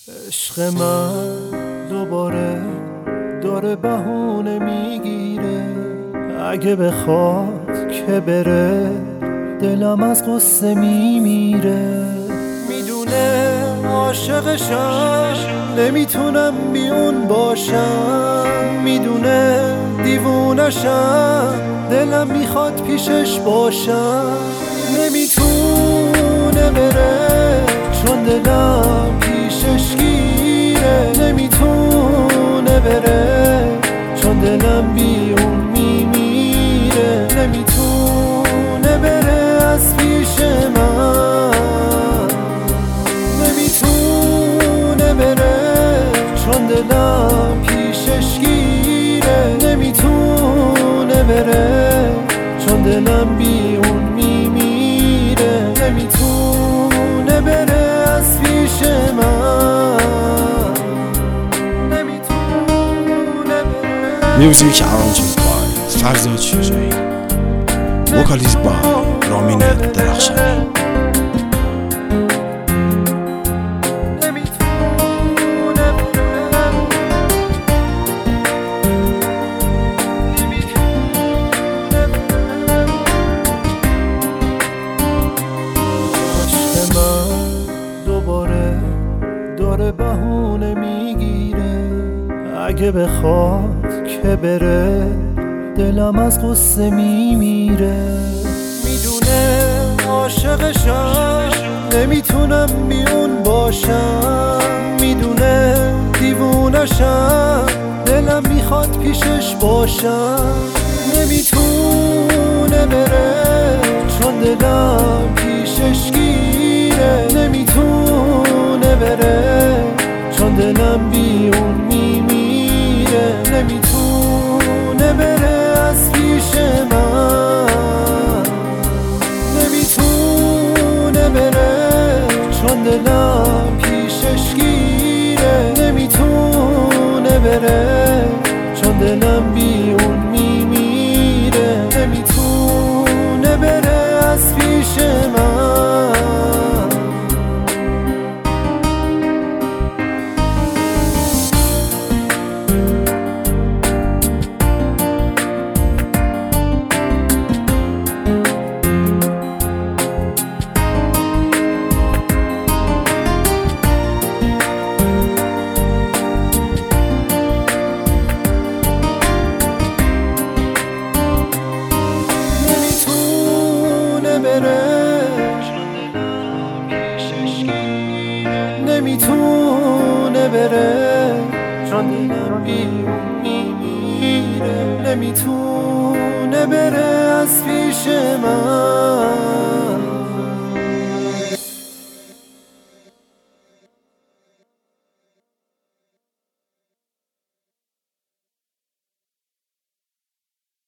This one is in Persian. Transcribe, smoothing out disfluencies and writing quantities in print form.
عشق من دوباره داره بهونه میگیره، اگه بخواد که بره دلم از قصه میمیره. میدونه عاشقشم نمیتونم بیون باشم، میدونه دیوونشم دلم میخواد پیشش باشم. نمیتونه بره چون دلم پیشش گیره، نمیتونه بره چون دلم بیون میمیره. نمیتونه بره از پیش من، نمیتونه بره چون دلم پیشش گیره، نمیتونه بره چون دلم بیون میمیره. نمیتونه بره از پیش من، نمیتونه بره. Music arranged by فرزاد شجاعی. Vocalized by رامین درخشانی. داره بهونه میگیره، اگه بخواد که بره دلم از قصه میمیره. میدونه عاشقشم نمیتونم بیون باشم، میدونه دیوونشم دلم میخواد پیشش باشم. نمیتونه بره چون دلم پیشش گیره، نمیتونه بره چون دلم بیون میمیره. نمیتونه بره از پیش من، نمیتونه بره چون دلم پیشش گیره، نمیتونه بره چون دلم بیون میمیره. نمیتونه بره از پیش من. نمیتونه بره چون دلم بیون میمیره. نمیتونه بره از پیش من.